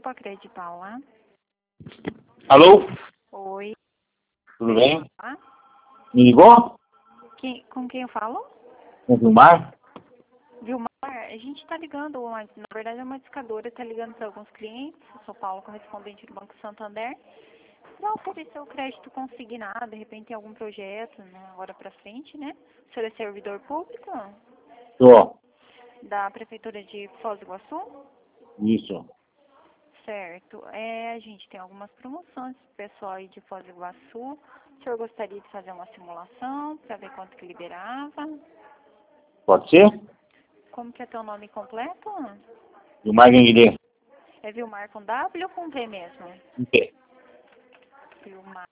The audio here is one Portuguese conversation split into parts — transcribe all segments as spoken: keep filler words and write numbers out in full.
para acreditar lá. Alô? Oi. Tudo bem? Ah, Me ligou? quem, com quem eu falo? Com o Vilmar? Vilmar, a gente está ligando, mas na verdade é uma discadora, está ligando para alguns clientes. Eu sou Paulo, correspondente do Banco Santander. Para oferecer o crédito consignado, de repente tem algum projeto, né, agora para frente, né? O senhor é servidor público Tô. da Prefeitura de Foz do Iguaçu? Isso. Certo. É, a gente tem algumas promoções pro pessoal aí de Foz do Iguaçu. O senhor gostaria de fazer uma simulação para ver quanto que liberava? Pode ser? Como que é teu nome completo? Vilmar Ganguilê. É Vilmar com W ou com V mesmo? Ok. Vilmar.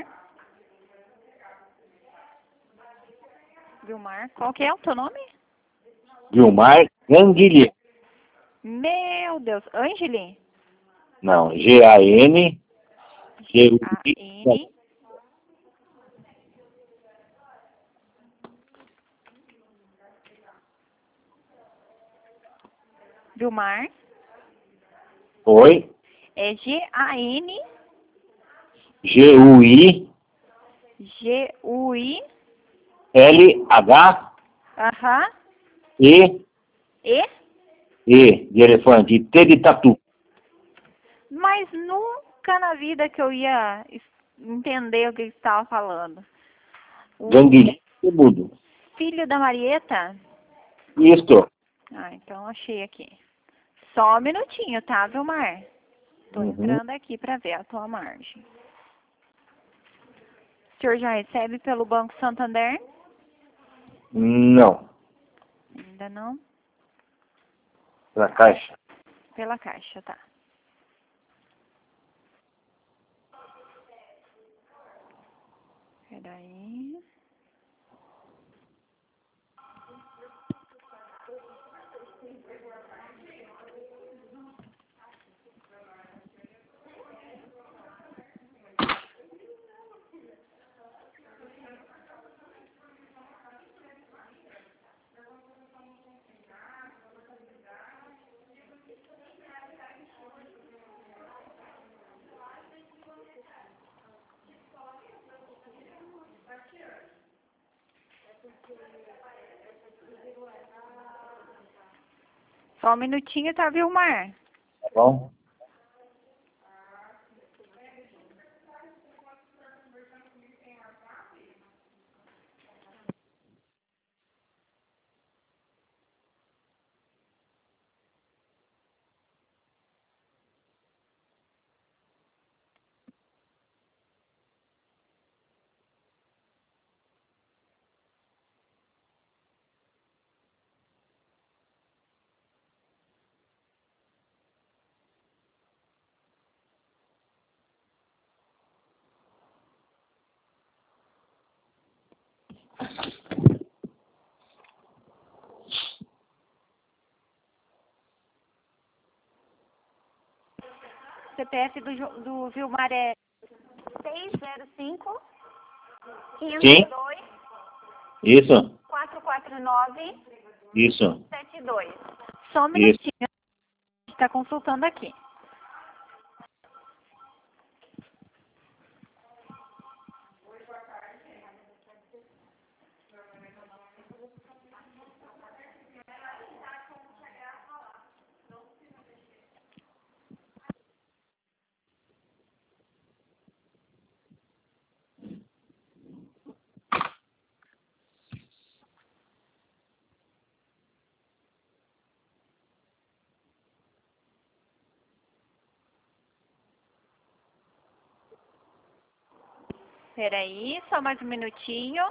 Vilmar, qual que é o teu nome? Vilmar Ganguilê. Meu Deus, Angeli? Não, G A N G U I. A-N. Vilmar. Oi. É G A N G U I G U I. L H Aham. E E? E de elefante. T de tatu. Mas nunca na vida que eu ia es- entender o que você estava falando. O Ganguilê. Mudo. filho da Marieta? Isto. Ah, então achei aqui. Só um minutinho, tá, Vilmar? Tô Uhum. entrando aqui para ver a tua margem. O senhor já recebe pelo Banco Santander? Não. Ainda não? Na caixa. Pela Caixa, tá. Peraí. Só um minutinho, tá, Vilmar? Tá bom? C P F do, Ju- do Vilmar é seis zero cinco, Sim. cinco dois, Isso. quatro quatro nove, Isso. sete dois. Só um Isso. minutinho. A gente está consultando aqui. Peraí, só mais um minutinho.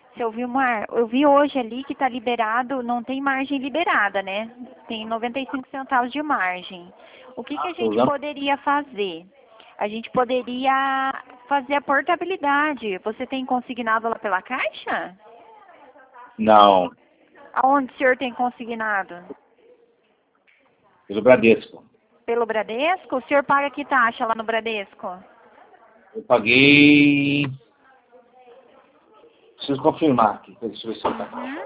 Seu Vilmar, eu vi hoje ali que está liberado, não tem margem liberada, né? Tem noventa e cinco centavos de margem. O que, que a gente poderia fazer? A gente poderia fazer a portabilidade. Você tem consignado lá pela Caixa? Não, Aonde o senhor tem consignado? pelo Bradesco. Pelo Bradesco? O senhor paga que taxa lá no Bradesco? Eu paguei... Preciso confirmar aqui. Deixa eu ver se eu tá. Uhum.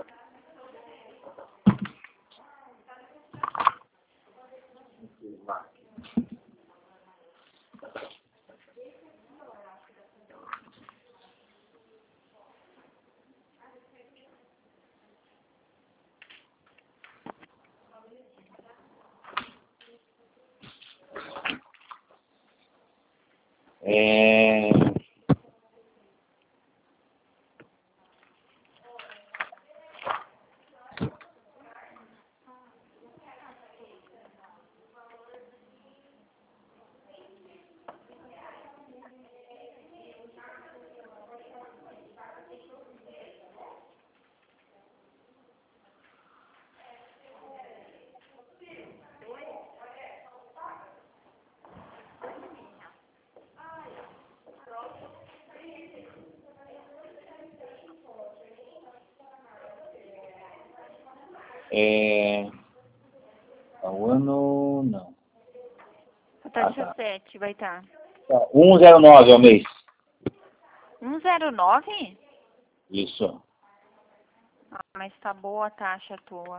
É... É... O ano... não. A taxa Ah, tá. sete vai estar. Tá, cento e nove ao mês. cento e nove? Isso. Ah, mas tá boa a taxa tua.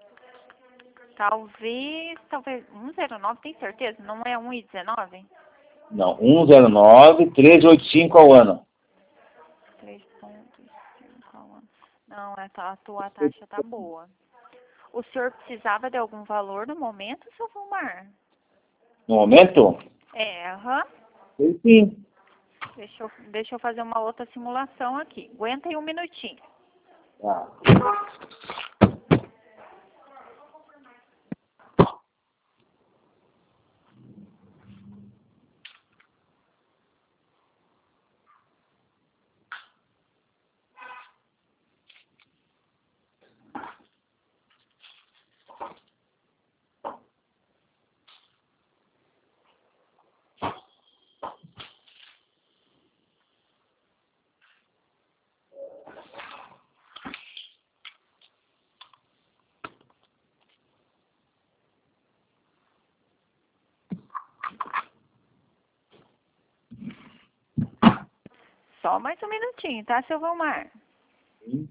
Talvez, talvez, cento e nove, tem certeza? Não é um e dezenove? Não, cento e nove, trezentos e oitenta e cinco ao ano. três ponto cinco ao ano. Não, a, ta- a tua taxa tá boa. O senhor precisava de algum valor no momento, seu Vilmar? No momento? É, aham. Sei sim. Deixa eu, deixa eu fazer uma outra simulação aqui. Aguenta aí um minutinho. Tá. Só mais um minutinho, tá, seu Vilmar? Sim.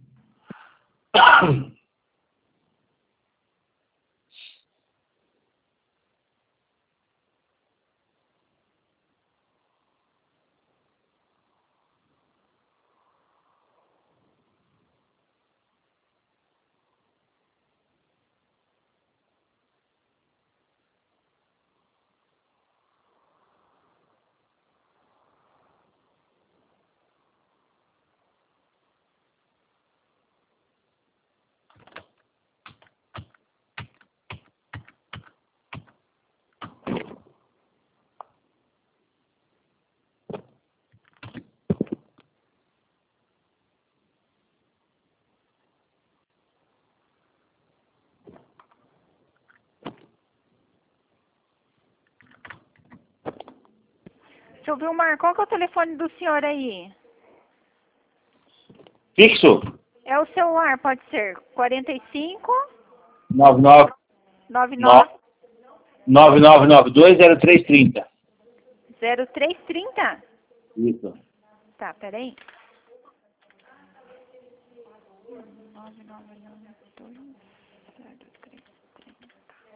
Seu Vilmar, qual que é o telefone do senhor aí? Fixo? É o celular, pode ser quarenta e cinco, nove nove noventa e nove, nove nove nove dois zero três trinta. zero três trinta? Isso. Tá, peraí. nove nove nove dois zero três trinta.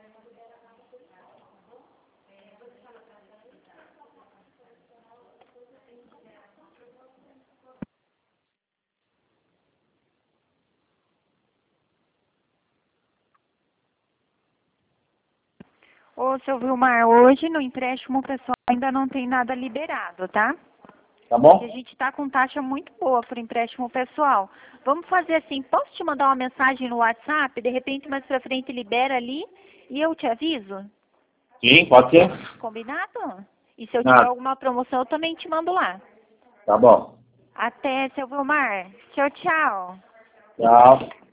Ô, seu Vilmar, hoje no empréstimo pessoal ainda não tem nada liberado, tá? Tá Porque a bom? gente está com taxa muito boa para empréstimo pessoal. Vamos fazer assim, posso te mandar uma mensagem no WhatsApp, de repente mais pra frente libera ali e eu te aviso? Sim, pode ser. Combinado? E se eu tiver Nada. alguma promoção, eu também te mando lá. Tá bom. Até, seu Vilmar. Tchau, tchau. Tchau.